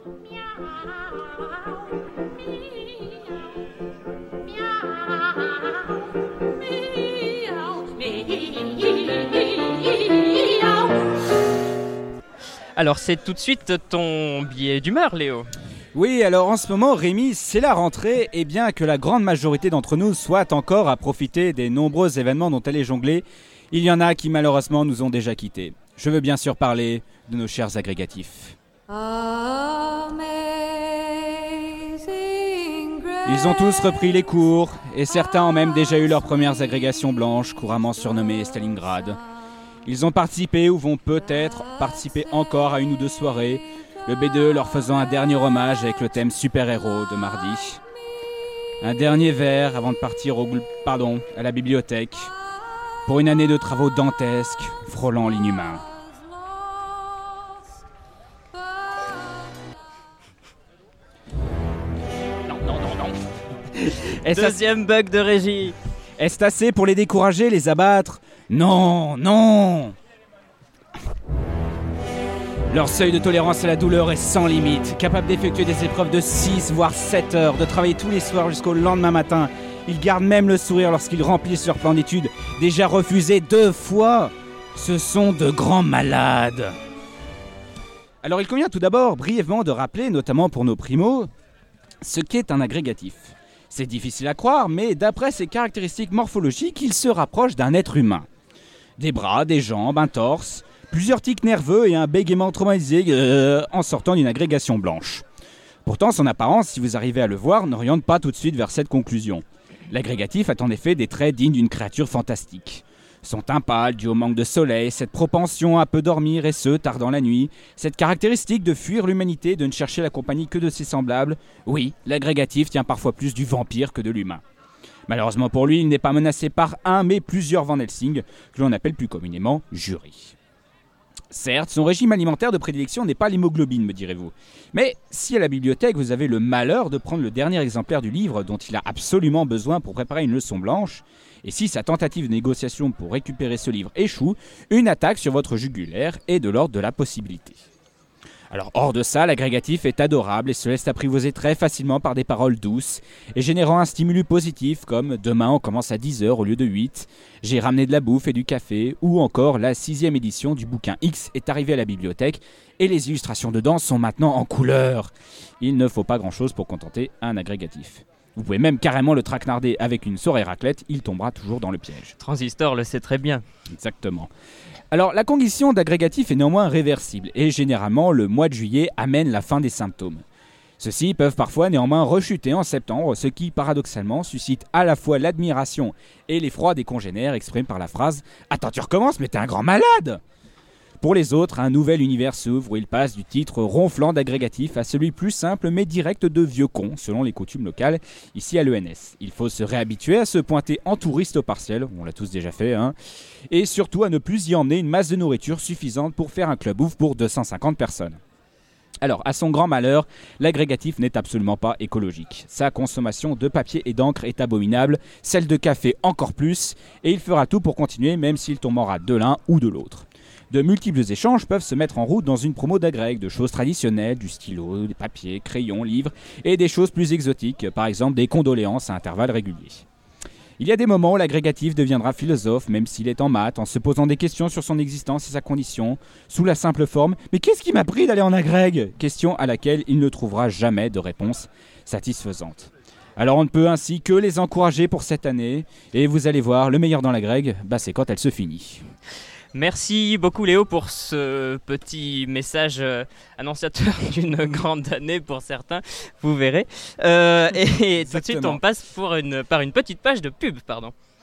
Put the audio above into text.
Alors c'est tout de suite ton billet d'humeur, Léo. Oui, alors en ce moment, Rémi, c'est la rentrée, et bien que la grande majorité d'entre nous soit encore à profiter des nombreux événements dont elle est jonglée, il y en a qui malheureusement nous ont déjà quittés. Je veux bien sûr parler de nos chers agrégatifs. Ils ont tous repris les cours, et certains ont même déjà eu leurs premières agrégations blanches, couramment surnommées Stalingrad. Ils ont participé ou vont peut-être participer encore à une ou deux soirées, le B2 leur faisant un dernier hommage avec le thème super-héros de mardi. Un dernier verre avant de partir à la bibliothèque pour une année de travaux dantesques frôlant l'inhumain. Deuxième bug de régie. Est-ce assez pour les décourager, les abattre ? Non, non ! Leur seuil de tolérance à la douleur est sans limite, capable d'effectuer des épreuves de 6 voire 7 heures, de travailler tous les soirs jusqu'au lendemain matin. Ils gardent même le sourire lorsqu'ils remplissent leur plan d'études, déjà refusé 2 fois. Ce sont de grands malades. Alors il convient tout d'abord brièvement de rappeler, notamment pour nos primos, ce qu'est un agrégatif. C'est difficile à croire, mais d'après ses caractéristiques morphologiques, il se rapproche d'un être humain. Des bras, des jambes, un torse, plusieurs tics nerveux et un bégaiement traumatisé en sortant d'une agrégation blanche. Pourtant, son apparence, si vous arrivez à le voir, n'oriente pas tout de suite vers cette conclusion. L'agrégatif a en effet des traits dignes d'une créature fantastique. Son teint pâle dû au manque de soleil, cette propension à peu dormir et ce, tard dans la nuit, cette caractéristique de fuir l'humanité et de ne chercher la compagnie que de ses semblables, oui, l'agrégatif tient parfois plus du vampire que de l'humain. Malheureusement pour lui, il n'est pas menacé par un mais plusieurs Van Helsing, que l'on appelle plus communément jury. Certes, son régime alimentaire de prédilection n'est pas l'hémoglobine, me direz-vous. Mais si à la bibliothèque vous avez le malheur de prendre le dernier exemplaire du livre dont il a absolument besoin pour préparer une leçon blanche, et si sa tentative de négociation pour récupérer ce livre échoue, une attaque sur votre jugulaire est de l'ordre de la possibilité. Alors hors de ça, l'agrégatif est adorable et se laisse apprivoiser très facilement par des paroles douces et générant un stimulus positif comme « demain on commence à 10h au lieu de 8 »,« j'ai ramené de la bouffe et du café » ou encore la 6e édition du bouquin X est arrivée à la bibliothèque et les illustrations dedans sont maintenant en couleur. Il ne faut pas grand chose pour contenter un agrégatif. Vous pouvez même carrément le traquenarder avec une soirée raclette, il tombera toujours dans le piège. Transistor le sait très bien. Exactement. Alors, la condition d'agrégatif est néanmoins réversible et généralement, le mois de juillet amène la fin des symptômes. Ceux-ci peuvent parfois néanmoins rechuter en septembre, ce qui paradoxalement suscite à la fois l'admiration et l'effroi des congénères exprimés par la phrase « Attends, tu recommences, mais t'es un grand malade !» Pour les autres, un nouvel univers s'ouvre où ils passent du titre ronflant d'agrégatif à celui plus simple mais direct de vieux con, selon les coutumes locales, ici à l'ENS. Il faut se réhabituer à se pointer en touriste au partiel, on l'a tous déjà fait, et surtout à ne plus y emmener une masse de nourriture suffisante pour faire un club ouf pour 250 personnes. Alors, à son grand malheur, l'agrégatif n'est absolument pas écologique. Sa consommation de papier et d'encre est abominable, celle de café encore plus, et il fera tout pour continuer même s'il tombera de l'un ou de l'autre. De multiples échanges peuvent se mettre en route dans une promo d'agrég, de choses traditionnelles, du stylo, des papiers, crayons, livres, et des choses plus exotiques, par exemple des condoléances à intervalles réguliers. Il y a des moments où l'agrégatif deviendra philosophe, même s'il est en maths, en se posant des questions sur son existence et sa condition, sous la simple forme « Mais qu'est-ce qui m'a pris d'aller en agrég ?» question à laquelle il ne trouvera jamais de réponse satisfaisante. Alors on ne peut ainsi que les encourager pour cette année, et vous allez voir, le meilleur dans l'agrég, c'est quand elle se finit. Merci beaucoup Léo pour ce petit message annonciateur d'une grande année pour certains, vous verrez. Et tout de suite on passe par une petite page de pub, pardon.